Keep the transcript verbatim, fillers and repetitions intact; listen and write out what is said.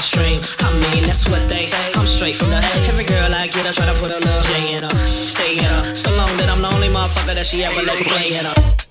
mainstream. I mean, that's what they say. I'm straight from the head. Every girl I get, I try to put a little J in her, stay in her. So long that I'm the only motherfucker that she ever let play in her.